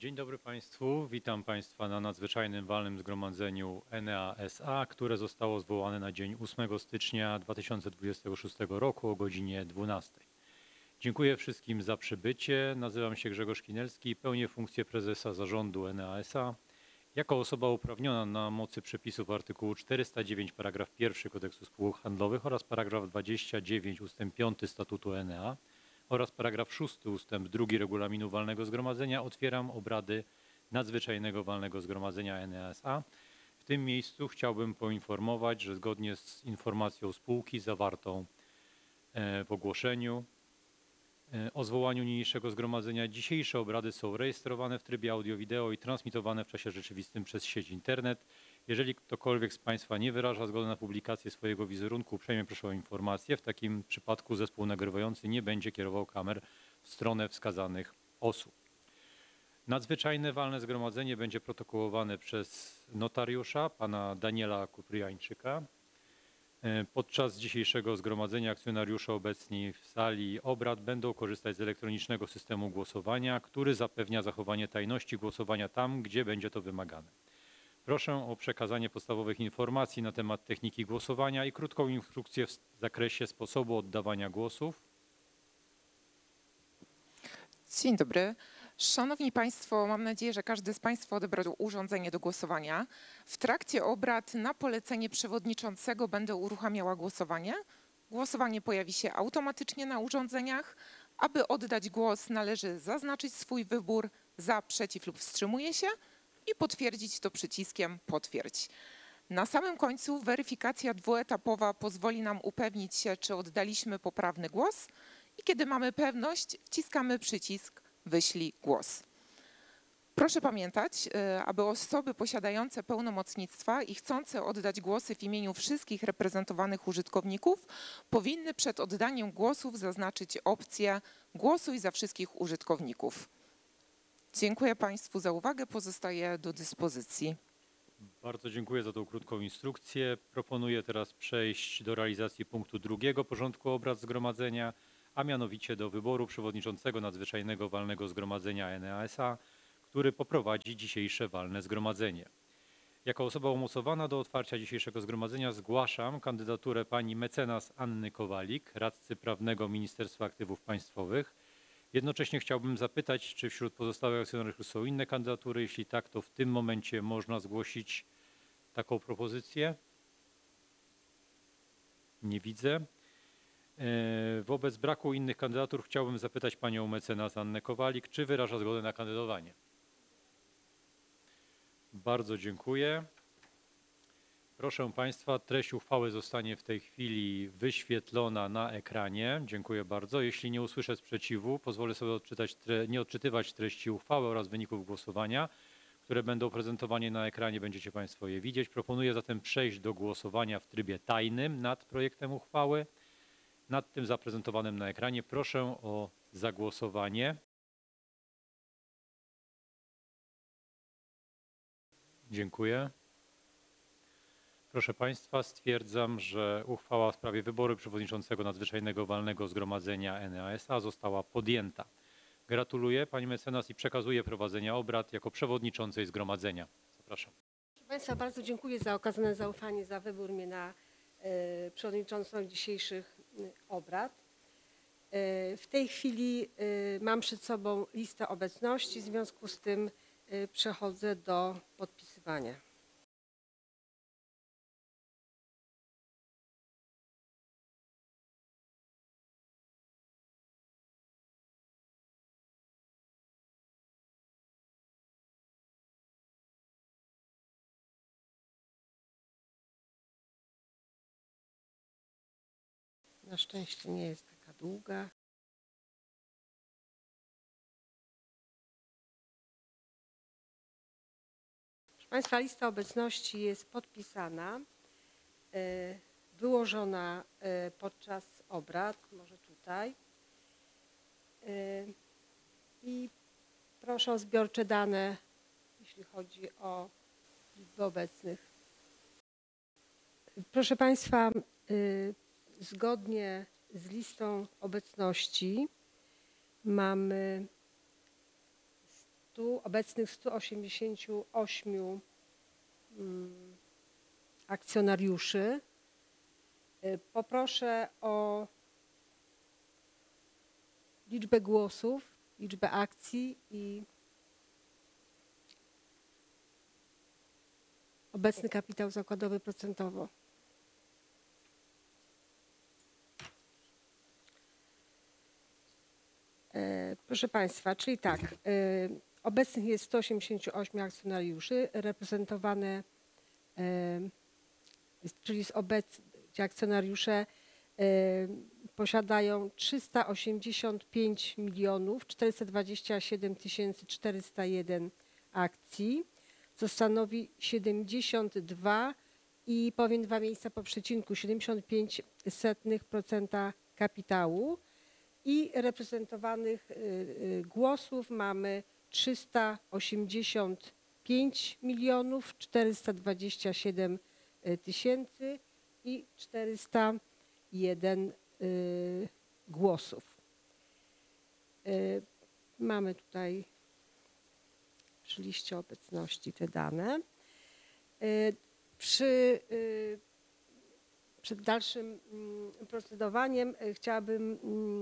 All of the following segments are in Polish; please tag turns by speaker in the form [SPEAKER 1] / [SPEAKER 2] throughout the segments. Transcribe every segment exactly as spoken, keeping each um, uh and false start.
[SPEAKER 1] Dzień dobry Państwu. Witam Państwa na nadzwyczajnym walnym zgromadzeniu N E A S A, które zostało zwołane na dzień ósmego stycznia dwa tysiące dwudziestego szóstego roku o godzinie dwunastej. Dziękuję wszystkim za przybycie. Nazywam się Grzegorz Kinelski i pełnię funkcję prezesa zarządu N E A S A. Jako osoba uprawniona na mocy przepisów artykułu czterysta dziewięć paragraf pierwszy Kodeksu Spółek Handlowych oraz paragraf dwadzieścia dziewięć ustęp piąty Statutu N E A oraz paragraf szósty ustęp drugi Regulaminu Walnego Zgromadzenia otwieram obrady nadzwyczajnego walnego zgromadzenia N E A S A. W tym miejscu chciałbym poinformować, że zgodnie z informacją spółki zawartą w ogłoszeniu o zwołaniu niniejszego zgromadzenia dzisiejsze obrady są rejestrowane w trybie audio-wideo i transmitowane w czasie rzeczywistym przez sieć internet. Jeżeli ktokolwiek z Państwa nie wyraża zgody na publikację swojego wizerunku, uprzejmie proszę o informację. W takim przypadku zespół nagrywający nie będzie kierował kamer w stronę wskazanych osób. Nadzwyczajne walne zgromadzenie będzie protokołowane przez notariusza, pana Daniela Kupriańczyka. Podczas dzisiejszego zgromadzenia akcjonariusze obecni w sali obrad będą korzystać z elektronicznego systemu głosowania, który zapewnia zachowanie tajności głosowania tam, gdzie będzie to wymagane. Proszę o przekazanie podstawowych informacji na temat techniki głosowania i krótką instrukcję w zakresie sposobu oddawania głosów.
[SPEAKER 2] Dzień dobry. Szanowni Państwo, mam nadzieję, że każdy z Państwa odebrał urządzenie do głosowania. W trakcie obrad na polecenie przewodniczącego będę uruchamiała głosowanie. Głosowanie pojawi się automatycznie na urządzeniach. Aby oddać głos, należy zaznaczyć swój wybór za, przeciw lub wstrzymuje się i potwierdzić to przyciskiem potwierdź. Na samym końcu weryfikacja dwuetapowa pozwoli nam upewnić się, czy oddaliśmy poprawny głos i kiedy mamy pewność, wciskamy przycisk wyślij głos. Proszę pamiętać, aby osoby posiadające pełnomocnictwa i chcące oddać głosy w imieniu wszystkich reprezentowanych użytkowników powinny przed oddaniem głosów zaznaczyć opcję głosuj za wszystkich użytkowników. Dziękuję Państwu za uwagę, pozostaję do dyspozycji.
[SPEAKER 1] Bardzo dziękuję za tą krótką instrukcję. Proponuję teraz przejść do realizacji punktu drugiego porządku obrad zgromadzenia, a mianowicie do wyboru przewodniczącego nadzwyczajnego walnego zgromadzenia N E A S A, który poprowadzi dzisiejsze walne zgromadzenie. Jako osoba umocowana do otwarcia dzisiejszego zgromadzenia zgłaszam kandydaturę pani mecenas Anny Kowalik, radcy prawnego Ministerstwa Aktywów Państwowych. Jednocześnie chciałbym zapytać, czy wśród pozostałych akcjonariuszy są inne kandydatury. Jeśli tak, to w tym momencie można zgłosić taką propozycję. Nie widzę. Wobec braku innych kandydatur chciałbym zapytać panią mecenas Annę Kowalik, czy wyraża zgodę na kandydowanie. Bardzo dziękuję. Proszę Państwa, treść uchwały zostanie w tej chwili wyświetlona na ekranie. Dziękuję bardzo. Jeśli nie usłyszę sprzeciwu, pozwolę sobie odczytać tre- nie odczytywać treści uchwały oraz wyników głosowania, które będą prezentowane na ekranie. Będziecie Państwo je widzieć. Proponuję zatem przejść do głosowania w trybie tajnym nad projektem uchwały. Nad tym zaprezentowanym na ekranie proszę o zagłosowanie. Dziękuję. Proszę Państwa, stwierdzam, że uchwała w sprawie wyboru przewodniczącego nadzwyczajnego walnego zgromadzenia N E A S A została podjęta. Gratuluję pani mecenas i przekazuję prowadzenia obrad jako przewodniczącej zgromadzenia. Zapraszam.
[SPEAKER 3] Proszę Państwa, bardzo dziękuję za okazane zaufanie, za wybór mnie na e, przewodniczącą dzisiejszych e, obrad. E, w tej chwili e, mam przed sobą listę obecności, w związku z tym e, przechodzę do podpisywania. Na szczęście nie jest taka długa. Proszę Państwa, lista obecności jest podpisana, wyłożona podczas obrad, może tutaj. I proszę o zbiorcze dane, jeśli chodzi o liczbę obecnych. Proszę Państwa, zgodnie z listą obecności mamy stu, obecnych stu osiemdziesięciu ośmiu mm, akcjonariuszy. Y, Poproszę o liczbę głosów, liczbę akcji i obecny kapitał zakładowy procentowo. E, Proszę Państwa, czyli tak, e, obecnych jest stu osiemdziesięciu ośmiu akcjonariuszy, reprezentowane, e, czyli z obecnych ci akcjonariusze e, posiadają trzysta osiemdziesiąt pięć milionów czterysta dwadzieścia siedem tysięcy czterysta jeden akcji, co stanowi siedemdziesiąt dwa i powiem dwa miejsca po przecinku, siedemdziesiąt pięć procent kapitału. I reprezentowanych y, y, głosów mamy trzysta osiemdziesiąt pięć milionów czterysta dwadzieścia siedem tysięcy i czterysta jeden y, głosów. Y, Mamy tutaj przy liście obecności te dane. Y, Przy y, Przed dalszym procedowaniem chciałabym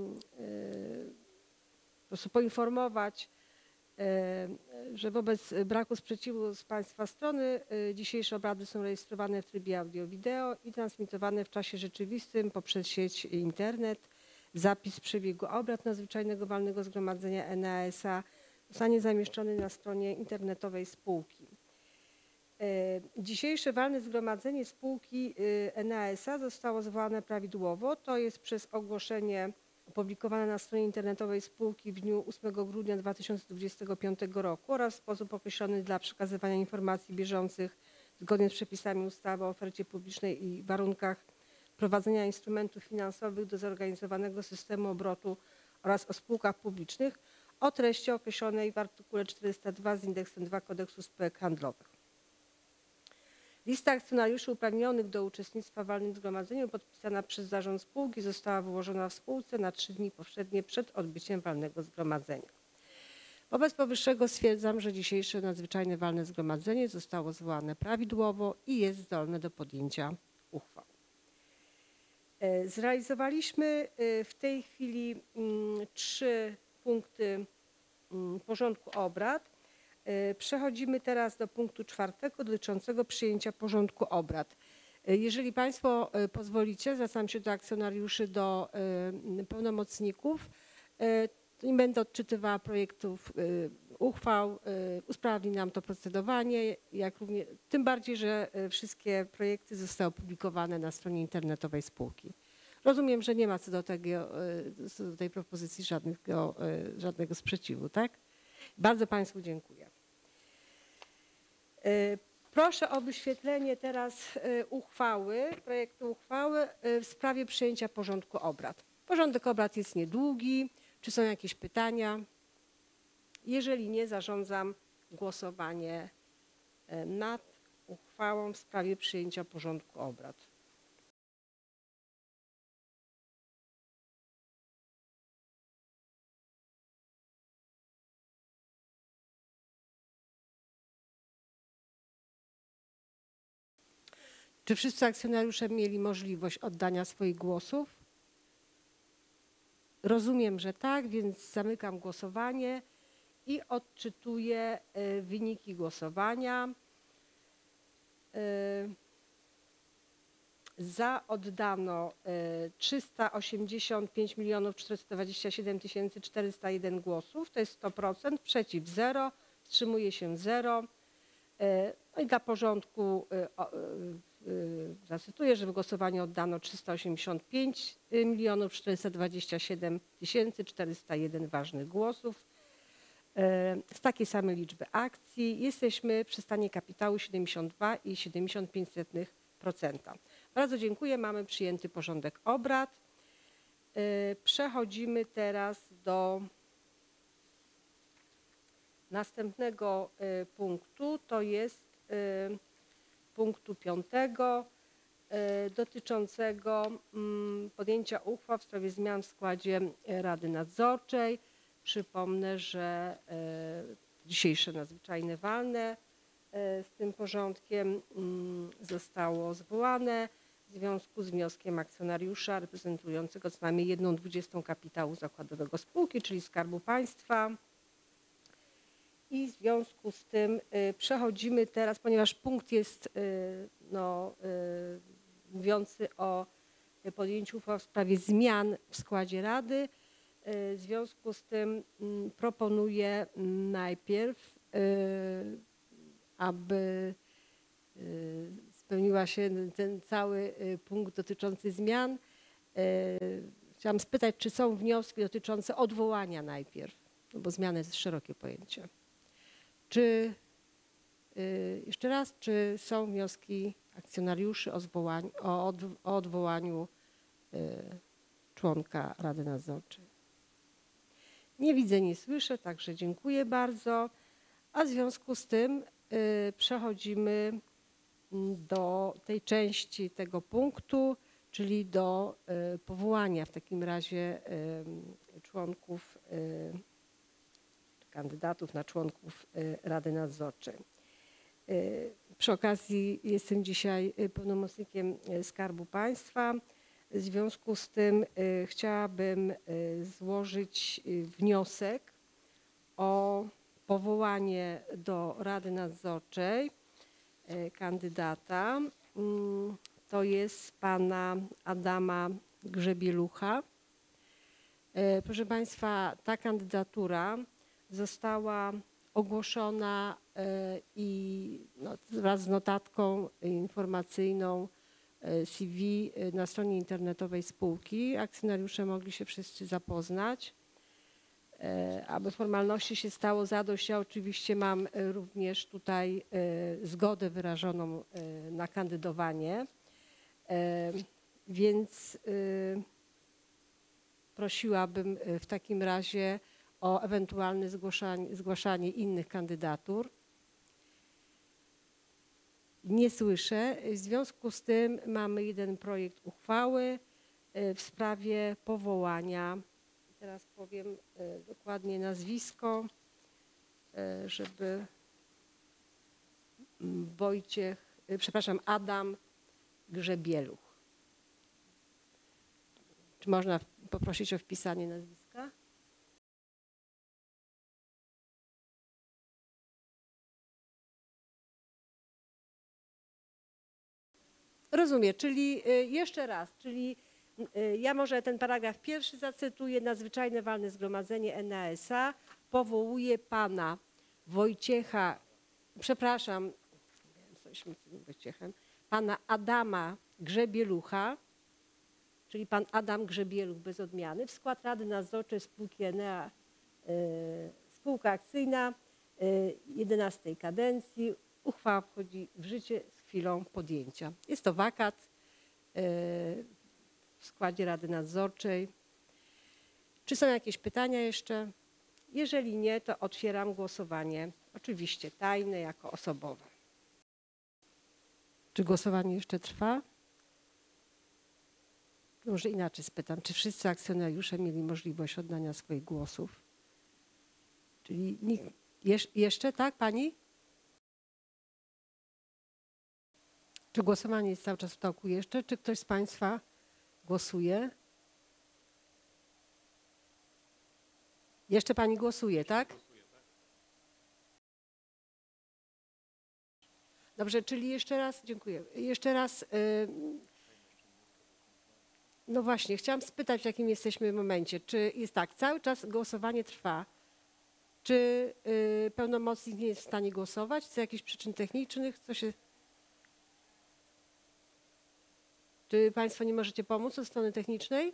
[SPEAKER 3] po prostu poinformować, że wobec braku sprzeciwu z Państwa strony dzisiejsze obrady są rejestrowane w trybie audio-wideo i transmitowane w czasie rzeczywistym poprzez sieć internet. Zapis przebiegu obrad nadzwyczajnego walnego zgromadzenia N A S A zostanie zamieszczony na stronie internetowej spółki. Dzisiejsze walne zgromadzenie spółki N A S A zostało zwołane prawidłowo, to jest przez ogłoszenie opublikowane na stronie internetowej spółki w dniu ósmego grudnia dwa tysiące dwudziestego piątego roku oraz w sposób określony dla przekazywania informacji bieżących zgodnie z przepisami ustawy o ofercie publicznej i warunkach prowadzenia instrumentów finansowych do zorganizowanego systemu obrotu oraz o spółkach publicznych o treści określonej w artykule czterysta dwa z indeksem dwa Kodeksu spółek handlowych. Lista akcjonariuszy uprawnionych do uczestnictwa w walnym zgromadzeniu podpisana przez zarząd spółki została wyłożona w spółce na trzy dni powszednie przed odbyciem walnego zgromadzenia. Wobec powyższego stwierdzam, że dzisiejsze nadzwyczajne walne zgromadzenie zostało zwołane prawidłowo i jest zdolne do podjęcia uchwał. Zrealizowaliśmy w tej chwili trzy punkty porządku obrad. Przechodzimy teraz do punktu czwartego dotyczącego przyjęcia porządku obrad. Jeżeli Państwo pozwolicie, zwracam się do akcjonariuszy, do pełnomocników. Nie będę odczytywała projektów uchwał, usprawni nam to procedowanie, jak również, tym bardziej, że wszystkie projekty zostały opublikowane na stronie internetowej spółki. Rozumiem, że nie ma co do, tego, co do tej propozycji żadnego, żadnego sprzeciwu, tak? Bardzo Państwu dziękuję. Proszę o wyświetlenie teraz uchwały, projektu uchwały w sprawie przyjęcia porządku obrad. Porządek obrad jest niedługi. Czy są jakieś pytania? Jeżeli nie, zarządzam głosowanie nad uchwałą w sprawie przyjęcia porządku obrad. Czy wszyscy akcjonariusze mieli możliwość oddania swoich głosów? Rozumiem, że tak, więc zamykam głosowanie i odczytuję wyniki głosowania. Za oddano trzysta osiemdziesiąt pięć milionów czterysta dwadzieścia siedem tysięcy czterysta jeden głosów, to jest sto procent, przeciw zero, wstrzymuje się zero. No i dla porządku zacytuję, że w głosowaniu oddano trzysta osiemdziesiąt pięć milionów czterysta dwadzieścia siedem tysięcy czterysta jeden ważnych głosów z takiej samej liczby akcji. Jesteśmy przy stanie kapitału siedemdziesiąt dwa i siedemdziesiąt pięć procent. Bardzo dziękuję, mamy przyjęty porządek obrad. Przechodzimy teraz do następnego punktu, to jest punktu piątego dotyczącego podjęcia uchwał w sprawie zmian w składzie Rady Nadzorczej. Przypomnę, że dzisiejsze nadzwyczajne walne z tym porządkiem zostało zwołane w związku z wnioskiem akcjonariusza reprezentującego co najmniej jedną dwudziestą kapitału zakładowego spółki, czyli Skarbu Państwa. I w związku z tym przechodzimy teraz, ponieważ punkt jest no, mówiący o podjęciu uchwał w sprawie zmian w składzie Rady. W związku z tym proponuję najpierw, aby spełniła się ten cały punkt dotyczący zmian. Chciałam spytać, czy są wnioski dotyczące odwołania najpierw, no bo zmiany jest szerokie pojęcie. Czy, jeszcze raz, czy są wnioski akcjonariuszy o, zwołaniu, o, od, o odwołaniu członka Rady Nadzorczej? Nie widzę, nie słyszę, także dziękuję bardzo. A w związku z tym przechodzimy do tej części tego punktu, czyli do powołania w takim razie członków, kandydatów na członków Rady Nadzorczej. Przy okazji jestem dzisiaj pełnomocnikiem Skarbu Państwa. W związku z tym chciałabym złożyć wniosek o powołanie do Rady Nadzorczej kandydata. To jest pana Adama Grzebielucha. Proszę Państwa, ta kandydatura została ogłoszona i no, wraz z notatką informacyjną C V na stronie internetowej spółki. Akcjonariusze mogli się wszyscy zapoznać. Aby formalności się stało zadość, ja oczywiście mam również tutaj zgodę wyrażoną na kandydowanie, więc prosiłabym w takim razie o ewentualne zgłaszanie, zgłaszanie innych kandydatur. Nie słyszę. W związku z tym mamy jeden projekt uchwały w sprawie powołania. Teraz powiem dokładnie nazwisko, żeby Wojciech, przepraszam, Adam Grzebieluch. Czy można poprosić o wpisanie nazwiska? Rozumiem, czyli jeszcze raz, czyli ja może ten paragraf pierwszy zacytuję. Nadzwyczajne walne zgromadzenie N A S A powołuje pana Wojciecha, przepraszam, coś z tym Wojciechem, pana Adama Grzebielucha, czyli pan Adam Grzebieluch bez odmiany, w skład Rady Nadzorczej spółki N A, y, spółka akcyjna y, jedenastej kadencji. Uchwała wchodzi w życie z chwilą podjęcia. Jest to wakat y, w składzie Rady Nadzorczej. Czy są jakieś pytania jeszcze? Jeżeli nie, to otwieram głosowanie. Oczywiście tajne, jako osobowe. Czy głosowanie jeszcze trwa? Może inaczej spytam, czy wszyscy akcjonariusze mieli możliwość oddania swoich głosów? Czyli nikt, jeszcze, tak, pani? Czy głosowanie jest cały czas w toku jeszcze? Czy ktoś z Państwa głosuje? Jeszcze pani głosuje, tak? Dobrze, czyli jeszcze raz, dziękuję. Jeszcze raz, no właśnie, chciałam spytać, w jakim jesteśmy momencie. Czy jest tak, cały czas głosowanie trwa? Czy pełnomocnik nie jest w stanie głosować z jakichś przyczyn technicznych? Co się... Czy Państwo nie możecie pomóc od strony technicznej?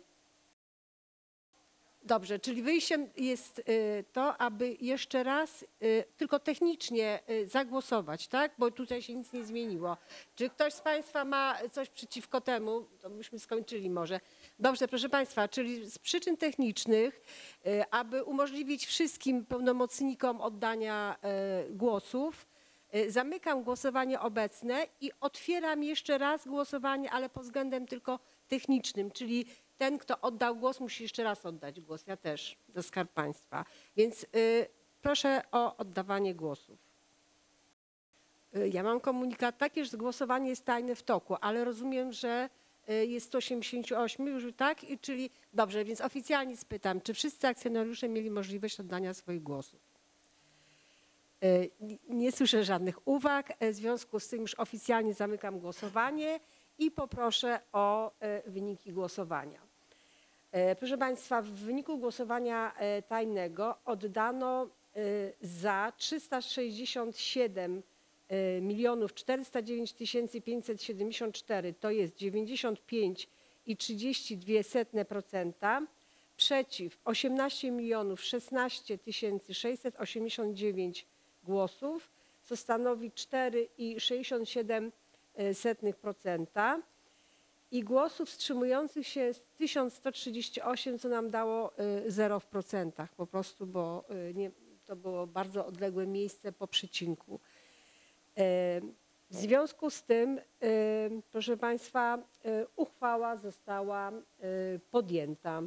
[SPEAKER 3] Dobrze, czyli wyjściem jest to, aby jeszcze raz tylko technicznie zagłosować, tak? Bo tutaj się nic nie zmieniło. Czy ktoś z Państwa ma coś przeciwko temu? To byśmy skończyli może. Dobrze, proszę Państwa, czyli z przyczyn technicznych, aby umożliwić wszystkim pełnomocnikom oddania głosów, zamykam głosowanie obecne i otwieram jeszcze raz głosowanie, ale pod względem tylko technicznym, czyli ten, kto oddał głos, musi jeszcze raz oddać głos. Ja też, za Skarb Państwa. Więc y, Proszę o oddawanie głosów. Y, Ja mam komunikat taki, że głosowanie jest tajne w toku, ale rozumiem, że y, jest sto osiemdziesiąt osiem już, tak? I czyli dobrze, więc oficjalnie spytam, czy wszyscy akcjonariusze mieli możliwość oddania swoich głosów? Y, Nie nie słyszę żadnych uwag, w związku z tym już oficjalnie zamykam głosowanie i poproszę o y, wyniki głosowania. E, Proszę Państwa, w wyniku głosowania e, tajnego oddano e, za trzysta sześćdziesiąt siedem e, milionów czterysta dziewięć tysięcy pięćset siedemdziesiąt cztery, to jest dziewięćdziesiąt pięć i trzydzieści dwa setne procenta, przeciw osiemnaście milionów szesnaście tysięcy sześćset osiemdziesiąt dziewięć głosów, co stanowi cztery i sześćdziesiąt siedem setnych procenta. I głosów wstrzymujących się jest tysiąc sto trzydzieści osiem, co nam dało zero w procentach po prostu, bo y, nie, to było bardzo odległe miejsce po przecinku. E, W związku z tym, y, proszę Państwa, y, uchwała została y, podjęta.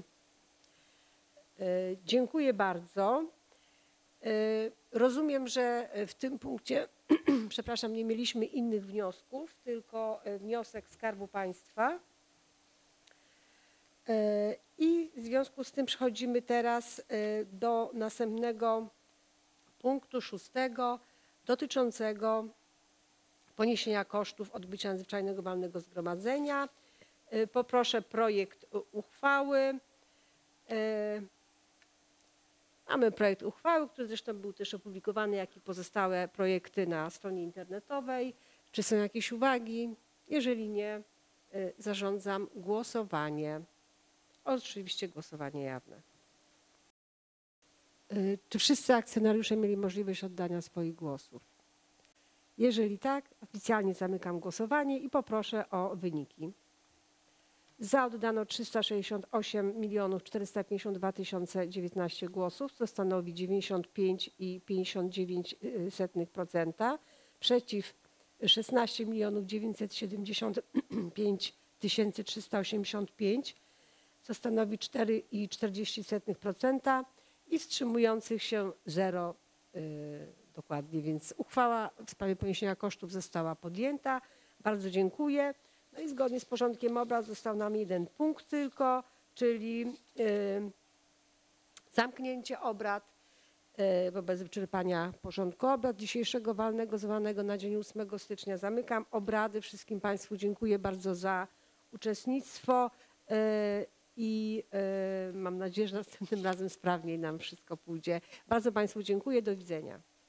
[SPEAKER 3] Y, Dziękuję bardzo. Y, Rozumiem, że w tym punkcie, przepraszam, nie mieliśmy innych wniosków, tylko y, wniosek Skarbu Państwa. Y, I w związku z tym przechodzimy teraz y, do następnego punktu szóstego dotyczącego poniesienia kosztów odbycia nadzwyczajnego walnego zgromadzenia. Y, Poproszę projekt u- uchwały. Y, Mamy projekt uchwały, który zresztą był też opublikowany, jak i pozostałe projekty na stronie internetowej. Czy są jakieś uwagi? Jeżeli nie, y, zarządzam głosowanie. Oczywiście głosowanie jawne. Y, Czy wszyscy akcjonariusze mieli możliwość oddania swoich głosów? Jeżeli tak, oficjalnie zamykam głosowanie i poproszę o wyniki. Za oddano trzysta sześćdziesiąt osiem milionów czterysta pięćdziesiąt dwa tysiące dziewiętnaście głosów, co stanowi dziewięćdziesiąt pięć i pięćdziesiąt dziewięć setnych procenta. Przeciw szesnaście milionów dziewięćset siedemdziesiąt pięć tysięcy trzysta osiemdziesiąt pięć, co stanowi cztery i czterdzieści setnych procenta i wstrzymujących się zero yy, dokładnie. Więc uchwała w sprawie poniesienia kosztów została podjęta. Bardzo dziękuję. No i zgodnie z porządkiem obrad został nam jeden punkt tylko, czyli y, zamknięcie obrad y, wobec wyczerpania porządku obrad dzisiejszego walnego zwanego na dzień ósmego stycznia. Zamykam obrady. Wszystkim Państwu dziękuję bardzo za uczestnictwo y, i y, mam nadzieję, że następnym razem sprawniej nam wszystko pójdzie. Bardzo Państwu dziękuję. Do widzenia.